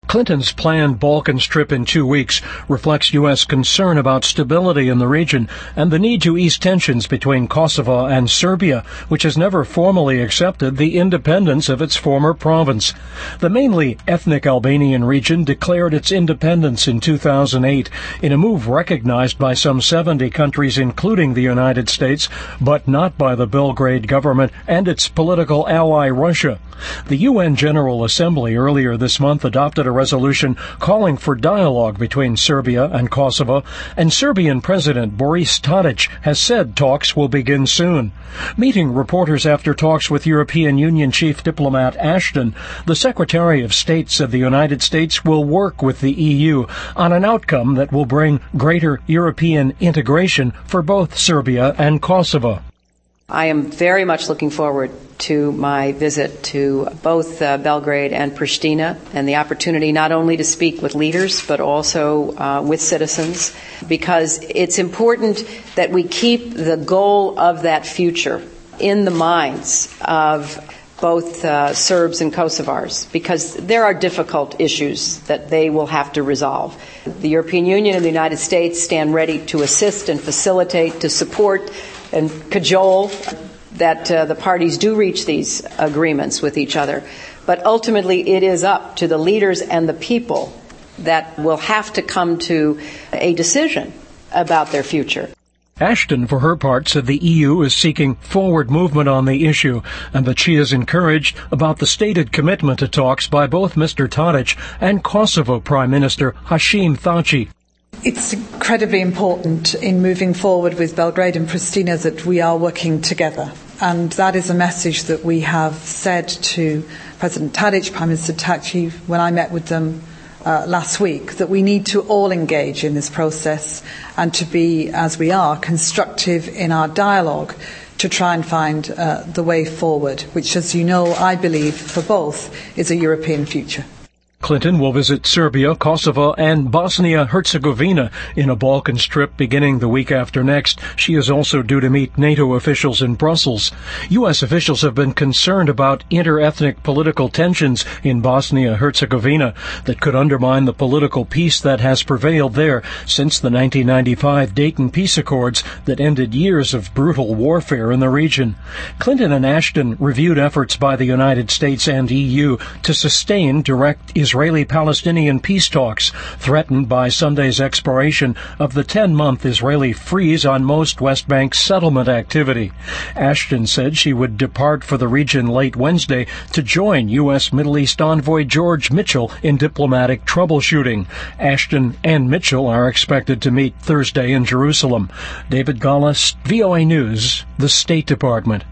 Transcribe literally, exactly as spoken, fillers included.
Clinton's planned Balkans trip in two weeks reflects U S concern about stability in the region and the need to ease tensions between Kosovo and Serbia, which has never formally accepted the independence of its former province. The mainly ethnic Albanian region declared its independence in two thousand eight in a move recognized by some seventy countries, including the United States, but not by the Belgrade government and its political ally Russia. The U N General Assembly earlier this month adopted a resolution calling for dialogue between Serbia and Kosovo, and Serbian President Boris Tadic has said talks will begin soon. Meeting reporters after talks with European Union Chief Diplomat Ashton, the Secretary of State said the United States will work with the E U on an outcome that will bring greater European integration for both Serbia and Kosovo. I am very much looking forward to my visit to both uh, Belgrade and Pristina, and the opportunity not only to speak with leaders but also uh, with citizens, because it's important that we keep the goal of that future in the minds of both uh, Serbs and Kosovars, because there are difficult issues that they will have to resolve. The European Union and the United States stand ready to assist and facilitate, to support and cajole that uh, the parties do reach these agreements with each other. But ultimately, it is up to the leaders and the people that will have to come to a decision about their future. Ashton, for her part, said the E U is seeking forward movement on the issue and that she is encouraged about the stated commitment to talks by both Mister Tadic and Kosovo Prime Minister Hashim Thaci. It's incredibly important in moving forward with Belgrade and Pristina that we are working together. And that is a message that we have said to President Tadic, Prime Minister Thaci, when I met with them uh, last week, that we need to all engage in this process and to be, as we are, constructive in our dialogue to try and find uh, the way forward, which, as you know, I believe for both is a European future. Clinton will visit Serbia, Kosovo, and Bosnia-Herzegovina in a Balkans trip beginning the week after next. She is also due to meet NATO officials in Brussels. U S officials have been concerned about inter-ethnic political tensions in Bosnia-Herzegovina that could undermine the political peace that has prevailed there since the nineteen ninety-five Dayton Peace Accords that ended years of brutal warfare in the region. Clinton and Ashton reviewed efforts by the United States and E U to sustain direct Israeli-Palestinian peace talks, threatened by Sunday's expiration of the ten-month Israeli freeze on most West Bank settlement activity. Ashton said she would depart for the region late Wednesday to join U S Middle East envoy George Mitchell in diplomatic troubleshooting. Ashton and Mitchell are expected to meet Thursday in Jerusalem. David Gallas, V O A News, the State Department.